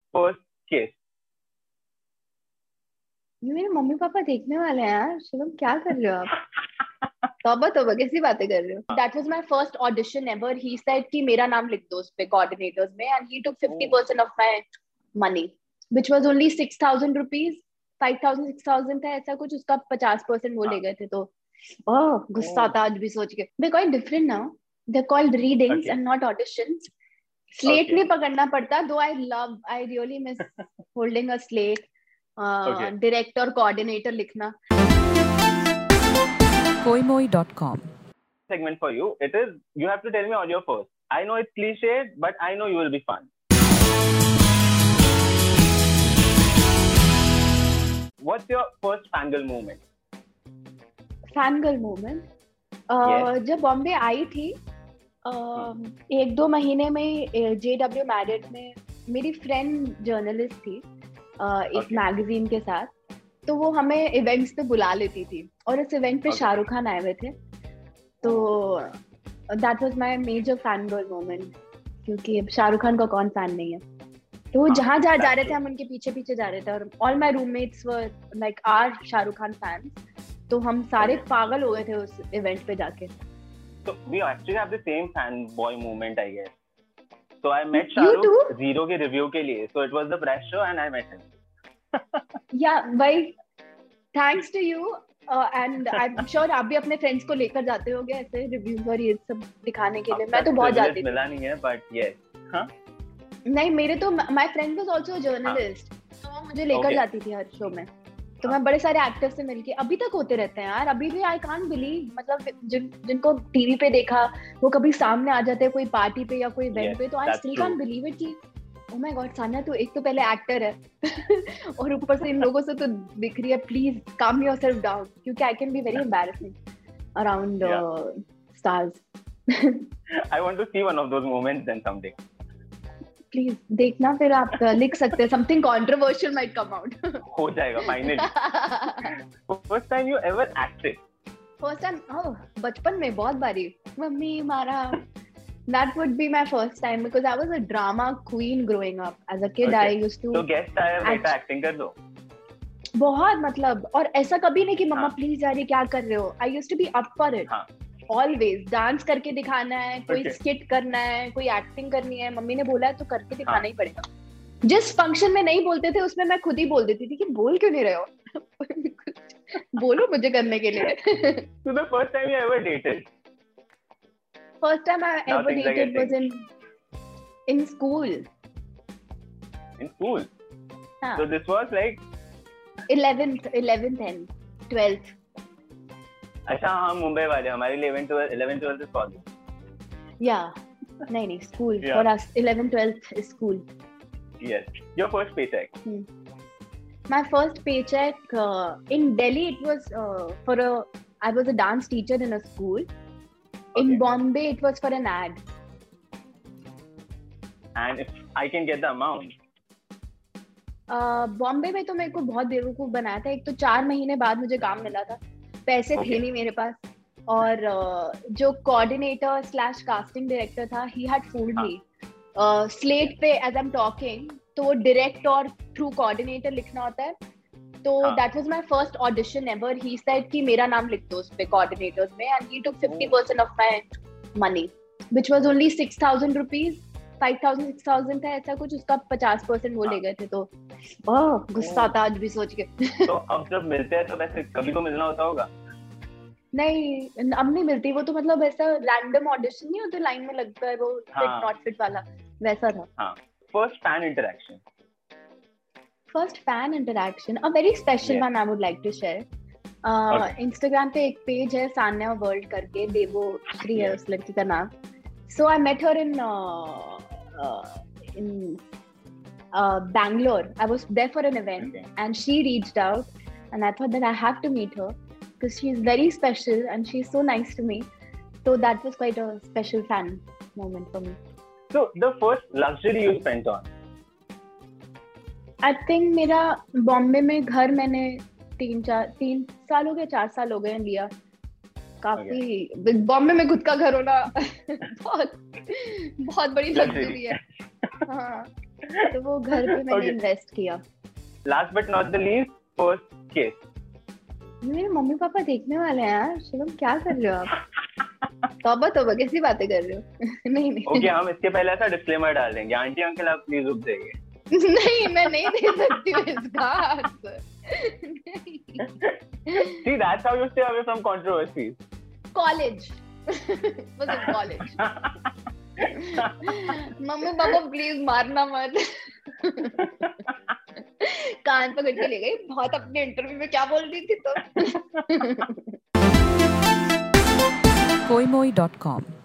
first kiss? ये मेरे mummy papa देखने वाले हैं यार। शुभम क्या कर रहे हो आप? तौबा तौबा, कैसी बातें कर रहे हो? That was my first audition ever. He said कि मेरा नाम लिख दो उस पे कोऑर्डिनेटर्स में, and he took 50% of my money which was only 6,000 rupees. 5,000 6,000 था ऐसा कुछ, उसका 50% वो ले गए थे। तो ओह, गुस्सा आता आज भी सोच के। They quite different now. They called readings Okay. And not auditions. Slate Okay. नहीं पकड़ना पड़ता, though I really miss holding a slate. Okay. Direct और कोऑर्डिनेटर लिखना। koimoi.com. Segment for you. It is, you have to tell me on your first. I know it's cliche, but I know you will be fun. What's your first fangirl moment? Fangirl moment? Yes. जब बॉम्बे आई थी, एक दो महीने में JW married में मेरी friend journalist थी एक Okay. मैगजीन के साथ। तो वो हमें इवेंट्स पे बुला लेती थी, और इस इवेंट पे Okay. शाहरुख खान आए हुए थे। तो that was my major fangirl moment, क्योंकि अब शाहरुख खान का कौन फैन नहीं है। तो वो जहाँ जहाँ जा रहे थे हम उनके पीछे पीछे जा रहे थे, और all my roommates were like are Shahrukh Khan fans. तो हम सारे Okay. पागल हो गए थे उस इवेंट पे जाके। So we actually have the same fanboy moment, I guess. So I met You Shahrukh too? Zero के review के लिए. So it was the press show and I met him. Yeah, भाई, thanks to you. And I am sure आप भी अपने friends को लेकर जाते होगे ऐसे रिव्यूज और ये सब दिखाने के लिए। मैं तो बहुत जाती थी। मिला नहीं है, but yes. हाँ? नहीं, मेरे तो my friend was also journalist, तो वो मुझे लेकर Okay. जाती थी हर शो में। तो मैं बड़े सारे एक्टर्स से मिलके, अभी तक होते रहते हैं यार। अभी भी आई कांट बिलीव, मतलब जिनको टीवी पे देखा वो कभी सामने आ जाते हैं कोई पार्टी पे या कोई इवेंट Yes, पे, तो I that's still true. Can't believe it कि ओ माय गॉड सान्या, तू एक तो पहले एक्टर है और ऊपर से इन लोगों से तो दिख रही है। प्लीज काम योरसेल्फ डाउन, क्योंकि I can be very embarrassing around stars. I want to see one of those moments then someday. Please देखना, फिर आप लिख सकते हैं something controversial might come out. हो जाएगा finally. First time you ever acted? First time, oh, बचपन में बहुत बारी मम्मी मारा। That would be my first time because I was a drama queen growing up. As a kid, Okay. I used to तो guest आया बेटा acting कर दो. बहुत, मतलब, और ऐसा कभी नहीं कि मम्मा हाँ. प्लीज यार ये क्या कर रहे हो। I used to be up for it. हाँ. Always डांस करके दिखाना है, कोई Okay. स्किट करना है, कोई एक्टिंग करनी है। मम्मी ने बोला है तो करके दिखाना हाँ. ही पड़ेगा। जिस फंक्शन में नहीं बोलते थे उसमें मैं खुद ही बोल देती थी कि बोल क्यों नहीं रहे हो बोलो मुझे करने के लिए। So the first time you ever dated? First time I Now ever things are dated was getting- in school. In school? हाँ. So this was like 11th and 12th. अच्छा हम मुंबई वाले, हमारे 11th 12th is college. Yeah. नहीं, school. Yeah. For us, 11th 12th is school. Yes. Your first paycheck? My first paycheck in Delhi, it was I was a dance teacher in a school. In Okay. Bombay, it was for an ad. And if I can get the amount? Bombay में तो मेरे को बहुत बेवकूफ बनाया था। एक तो 4 महीने बाद मुझे काम मिला था, पैसे थे नहीं मेरे पास। और जो कोऑर्डिनेटर स्लैश कास्टिंग डायरेक्टर था, he had fooled me. Slate पे एज आई एम टॉकिंग, तो वो डायरेक्ट और थ्रू कोऑर्डिनेटर लिखना होता है। तो that was my first audition ever. He said कि मेरा नाम लिख दो उस पे कोऑर्डिनेटर्स में, and he took 50% of my money which was only 6,000 rupees. 5,000 6,000 था ऐसा कुछ, उसका 50% वो ले गए थे। तो गुस्सा आता आज भी सोच के। तो अब जब मिलते हैं तो वैसे कभी तो मिलना होता होगा? नहीं, अब नहीं मिलती वो तो, मतलब ऐसा रैंडम ऑडिशन नहीं होता, लाइन में लगता है वो फिट नॉट फिट वाला, वैसा था। हाँ. First fan interaction? First fan interaction, a very special one I would like to share. Instagram पे एक पेज है सान्या वर्ल्ड करके, देवो श्री है उस लड़की का नाम। So I met her in Bangalore. I was there for an event, and she reached out, and I thought that I have to meet her because she is very special and she's so nice to me. So that was quite a special fan moment for me. So the first luxury you spent on? I think मेरा बॉम्बे में घर मैंने 3 साल हो गए, 4 साल हो गए लिया। काफी बॉम्बे में खुद का घर होना बहुत बहुत बड़ी लग्जरी है। हाँ, तो वो घर पे मैंने इन्वेस्ट किया। Last but not the least, first case. मेरे मम्मी पापा देखने वाले हैं यार, शिवम क्या कर रहे हो आप? तौबा तौबा, कैसी बातें कर रहे हो? नहीं नहीं ओके, हम इसके पहले ऐसा डिस्क्लेमर डाल देंगे, आंटी अंकल आप प्लीज रुक जाइए। नहीं, मैं नहीं दे सकती हूँ इसका answer. See, that's how you stay away from controversies. College, बस कॉलेज। मम्मी पापा प्लीज मारना मत। कान पकड़ के ले गई, बहुत अपने इंटरव्यू में क्या बोल रही थी तो। koimoi.com